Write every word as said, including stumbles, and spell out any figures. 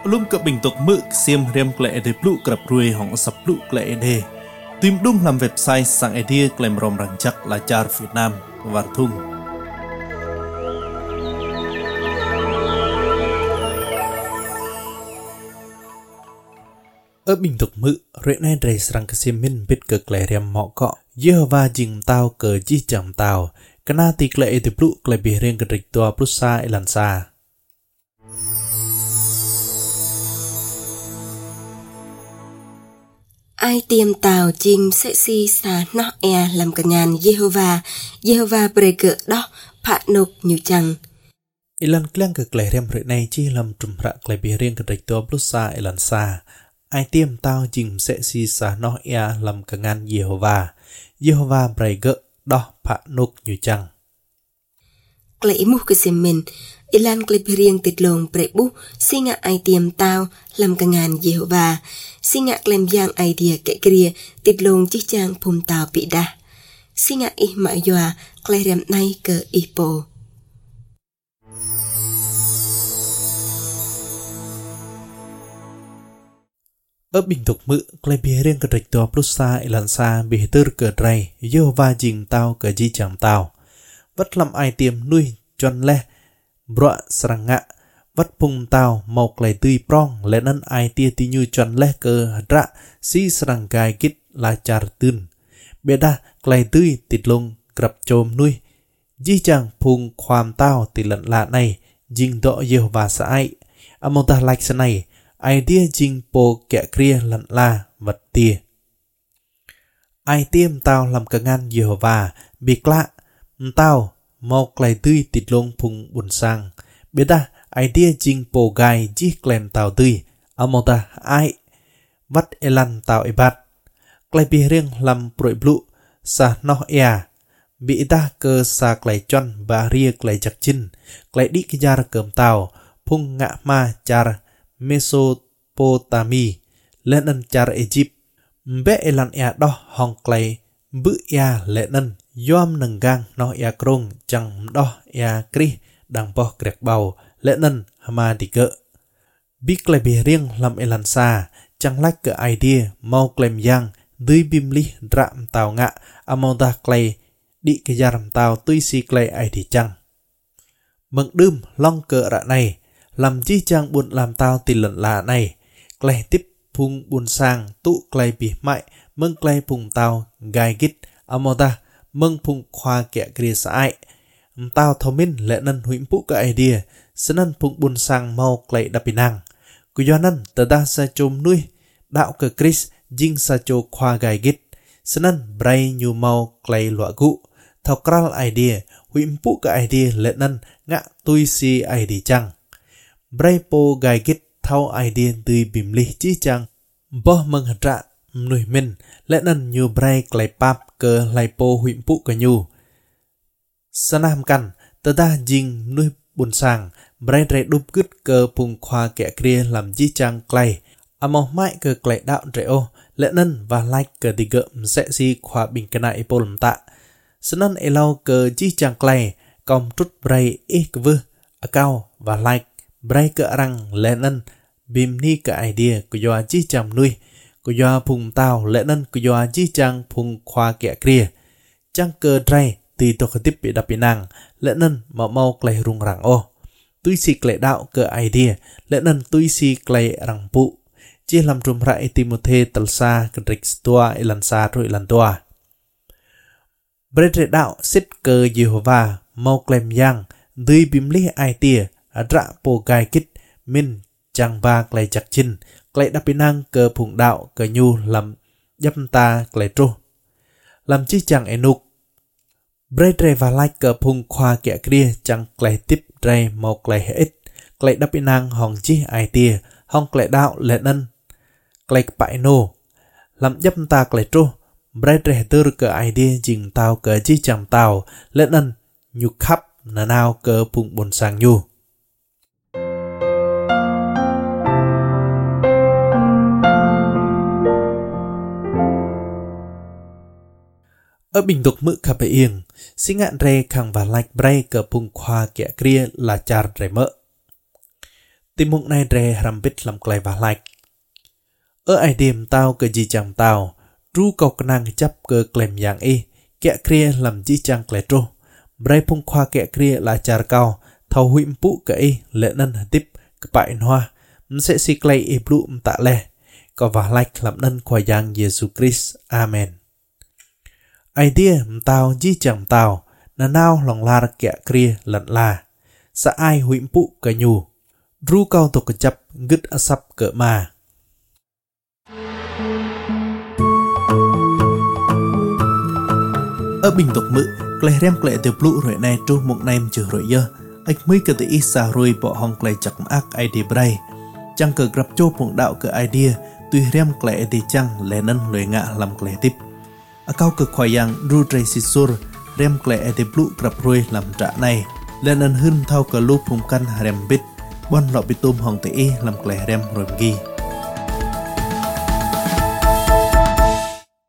Lum cỡ bình tục mực xiêm riêng lệ để blu cập ruồi hỏng sập blu lệ đề. Tìm đúng làm website sang idea claim rom răng chắc là char Việt Nam và thung. Ở bình tục mực rễ này đầy sang cái xiêm min biết cực lệ riêng mọ cọ. Jehovah jing tao cờ chi chẳng tao. Kana tì lệ để blu lệ bì riêng cái rịch toa prusa ilan sa. Ai tiêm tàu chim sẽ si xa nó e làm cả ngàn Jehovah, Jehovah bề cỡ đó, phạt nục như chăng. Ilan klang cực lệ rem rệ này chi làm trùm rạ lệ bì riêng cái rịch toa prusa ilan sa. Ai tiêm tàu chim sẽ si xa nó e làm cả ngàn Jehovah, Jehovah bề cỡ đó, phạt nục như chăng. Klei mu ke semen, ilan klei riêng tịt lồng bề bu, si ngạ ai tiêm tàu làm cả ngàn Jehovah. Singa klem yang idea kek kria tịt lông chiếc trang phum tàu bị đa. Singa ih mạ dòa klerem nay ke ipo. Ở bình tục mự, klei bia riêng ke rịch toa prusa ilan sa bì tơ ke drai, Jehovah jing tao ke ji chẳng tao. Vất làm ai tiêm nuôi chọn le, broa sarang ngạ. Vắt phung tao màu clay tươi prong lẽ nân ai tia tí như chọn lẽ cơ rạ si sarang gai kít là char tưn. Bê đa clay tươi tịt lông grab chôm nuôi. Di chàng phung khoam tao tì lận lạ này dinh đọ Jehovah sa ai. Among ta like sa này ai tia dinh po kẹ kria lận la vật tia. Ai tiêm tao làm cả ngàn Jehovah bị lạ tao màu clay tươi tịt lông phung buồn sang. Bê đa idea jing po gai ji klem tao tươi amota ai vắt elan tao ibat klei bì riêng làm proi blu sa no ea bị ta cơ sa klei chon ba ria klei chak chin klei đi cái jar cơm tao phung ngạ ma char Mesopotami lên ân char Egypt bé elan ea đó hong klei bự ea lên ân yom nâng gang no ea krong chẳng đó ea kri đang po grek bầu lẽ nân hama đi cỡ. Bí klei bì riêng làm elan sa, chẳng lách cỡ idea mau klem yang, đuôi bim li rạm tàu ngạ, among ta klei, đi cái gia rằm tàu tuy si klei ai thì chăng. Mừng đơm long cỡ rạ này, làm chi chăng buồn làm tàu tì lận lạ này, klei tiếp phung buồn sang tụ klei bì mại, mừng klei phung tàu gai gít, among ta mừng phung khoa kẹ kia sa ai. Tao thông minh lẽ nân huynh phụ cái idea, sân nân phụng buồn sang mau klei đập pinang. Cứ do nân tờ ta sa chôm nuôi, đạo cờ Chris jing sa chô khoa gai gít. Sân nân bray nhu mau klei lọa gụ. Thao kral idea, huynh phụ cái idea lẽ nân ngạ tui si idea chăng. Bray po gai gít thao idea tươi bìm li chi chăng. Bó mừng hạt rạ nuôi mình lẽ nân nhu bray klei pap cơ lai po huynh phụ cái nhu. Sanam kan tờ ta jing nuôi buồn sang bray rệ đúc cứt cơ phung khoa kẹ kia làm chi chang klei among mãi cơ klei đạo rệ ô lẽ nân và like cơ tì gợm sẽ si khoa bình cái này po làm tạ sân e lau cơ chi chang klei công trút bray ít vư a cao và like bray cơ răng lẽ nân bìm ni cơ idea của do chi chang nuôi của do phung tao lẽ nân của do chi chang phung khoa kẹ kia chang cơ dray tì tô khá tiếp bị đập bị nàng lẽ nân mà mau klei rung răng ô tuy si klei đạo cơ idea lẽ nân tuy si klei răng phụ chia làm trùm rãi Timothy tal sa cơ rịch toa ilan sa rồi ilan toa bret rệ đạo xích cơ Jehovah mau klem yang đuôi bìm lý ai tia rạ po gai kít min chang ba klei chak chin klei đập bị nàng cơ phụng đạo cơ nhu làm dấp ta klei trô làm chi chang enuk bray dre và like cờ phung khoa kẹ kia chẳng klei tiếp dre mau klei hết klei đắp inang hong chi ai tia hong klei đạo lệ nân klei bại nô làm dấp ta klei trô bray dre tơ cờ idea jing tao cờ chi chẳng tao lệ nân nhu khắp nà nào cờ phung buồn sang nhu. Ở bình tục mự khả bệ yên, xin ngạn rê khẳng và lạch bray cờ phung khoa kẹ kia là char rê mỡ. tìm mục này rè rằm bít làm clay và like ở ai điểm tao cơ gì chẳng tao ru cầu năng chấp cơ klem yang y kẻ kia làm chi chẳng klem trô bray phung khoa kẻ kia là char cao thầu huym pu cái y lệ nân tiếp cái bại hoa sẽ si clay y blue tạ lệ có và like làm nân khoa yang Jesus Christ amen idea tao chi chẳng tao là nào lòng la kẻ kia lận là sa ai huym pu cái nhu ru cao tục chấp gứt asap cỡ mà ở bình tục mự clay rem clay từ blue rồi này tru một nem chữ rồi giờ ách mới cái tự ít xa rồi bỏ hong clay chặt ác idea bray chẳng cờ gặp chô một đạo cái idea tuy rem clay thì chẳng lẽ nân lời ngạ làm clay tiếp ở cao cực khoai yang ru tray sisur rem clay thì blue gặp rồi làm trả này lên nân hơn thao cờ lu phùng căn rem bít bon lọ bị tôm hong tự làm clay rem rồi ghi